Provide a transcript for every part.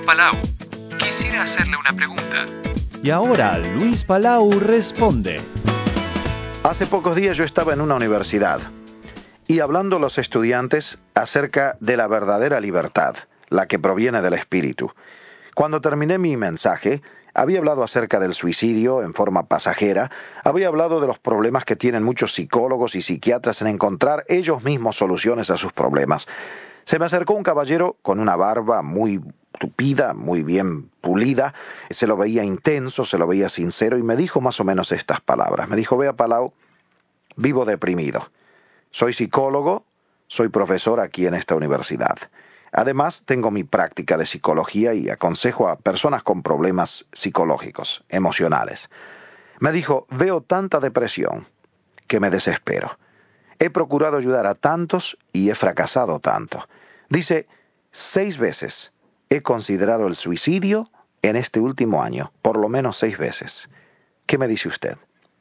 Palau. Quisiera hacerle una pregunta. Y ahora Luis Palau responde. Hace pocos días yo estaba en una universidad y hablando a los estudiantes acerca de la verdadera libertad, la que proviene del espíritu. Cuando terminé mi mensaje, había hablado acerca del suicidio en forma pasajera, había hablado de los problemas que tienen muchos psicólogos y psiquiatras en encontrar ellos mismos soluciones a sus problemas. Se me acercó un caballero con una barba muy tupida, muy bien pulida, se lo veía intenso, se lo veía sincero y me dijo más o menos estas palabras. Me dijo: vea, Palau, vivo deprimido. Soy psicólogo, soy profesor aquí en esta universidad. Además, tengo mi práctica de psicología y aconsejo a personas con problemas psicológicos, emocionales. Me dijo: veo tanta depresión que me desespero. He procurado ayudar a tantos y he fracasado tanto. Dice, 6 veces he considerado el suicidio en este último año, por lo menos 6 veces. ¿Qué me dice usted?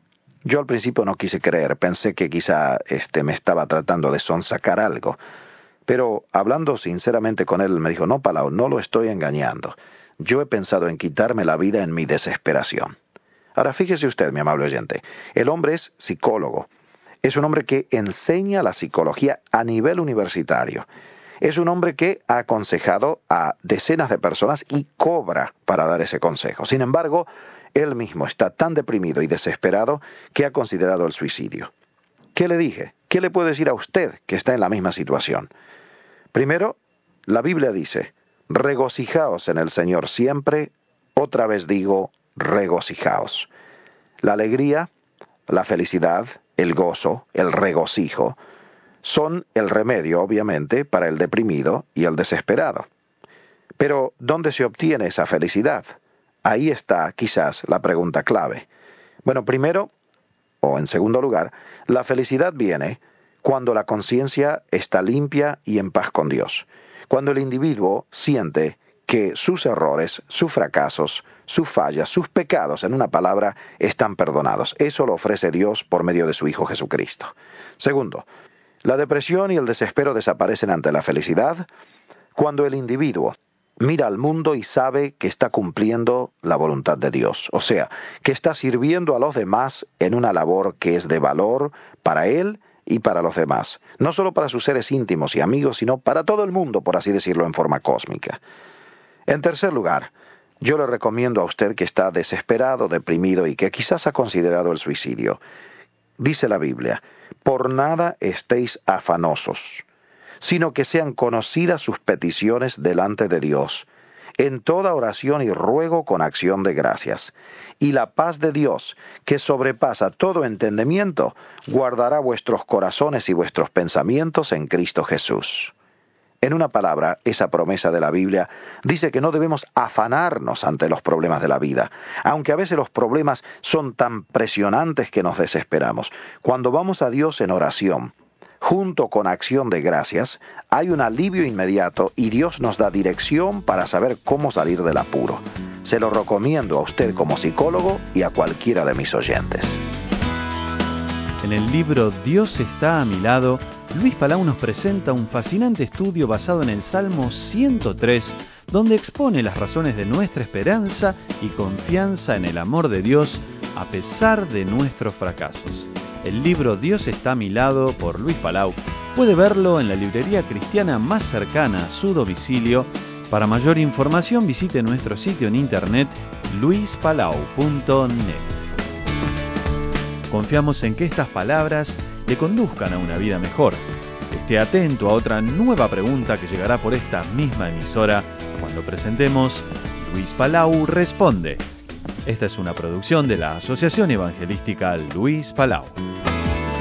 Yo al principio no quise creer, pensé que quizá me estaba tratando de sonsacar algo. Pero hablando sinceramente con él, me dijo: no, Palau, no lo estoy engañando. Yo he pensado en quitarme la vida en mi desesperación. Ahora fíjese usted, mi amable oyente, el hombre es psicólogo. Es un hombre que enseña la psicología a nivel universitario. Es un hombre que ha aconsejado a decenas de personas y cobra para dar ese consejo. Sin embargo, él mismo está tan deprimido y desesperado que ha considerado el suicidio. ¿Qué le dije? ¿Qué le puedo decir a usted que está en la misma situación? Primero, la Biblia dice: regocijaos en el Señor siempre. Otra vez digo, regocijaos. La alegría, la felicidad, el gozo, el regocijo, son el remedio, obviamente, para el deprimido y el desesperado. Pero, ¿dónde se obtiene esa felicidad? Ahí está, quizás, la pregunta clave. Bueno, primero, o en segundo lugar, la felicidad viene cuando la conciencia está limpia y en paz con Dios. Cuando el individuo siente que sus errores, sus fracasos, sus fallas, sus pecados, en una palabra, están perdonados. Eso lo ofrece Dios por medio de su Hijo Jesucristo. Segundo, la depresión y el desespero desaparecen ante la felicidad cuando el individuo mira al mundo y sabe que está cumpliendo la voluntad de Dios. O sea, que está sirviendo a los demás en una labor que es de valor para él y para los demás. No solo para sus seres íntimos y amigos, sino para todo el mundo, por así decirlo, en forma cósmica. En tercer lugar, yo le recomiendo a usted que está desesperado, deprimido y que quizás ha considerado el suicidio. Dice la Biblia: por nada estéis afanosos, sino que sean conocidas sus peticiones delante de Dios, en toda oración y ruego con acción de gracias. Y la paz de Dios, que sobrepasa todo entendimiento, guardará vuestros corazones y vuestros pensamientos en Cristo Jesús. En una palabra, esa promesa de la Biblia dice que no debemos afanarnos ante los problemas de la vida, aunque a veces los problemas son tan presionantes que nos desesperamos. Cuando vamos a Dios en oración, junto con acción de gracias, hay un alivio inmediato y Dios nos da dirección para saber cómo salir del apuro. Se lo recomiendo a usted como psicólogo y a cualquiera de mis oyentes. En el libro Dios está a mi lado, Luis Palau nos presenta un fascinante estudio basado en el Salmo 103, donde expone las razones de nuestra esperanza y confianza en el amor de Dios a pesar de nuestros fracasos. El libro Dios está a mi lado, por Luis Palau, puede verlo en la librería cristiana más cercana a su domicilio. Para mayor información visite nuestro sitio en internet luispalau.net. Confiamos en que estas palabras le conduzcan a una vida mejor. Esté atento a otra nueva pregunta que llegará por esta misma emisora cuando presentemos Luis Palau Responde. Esta es una producción de la Asociación Evangelística Luis Palau.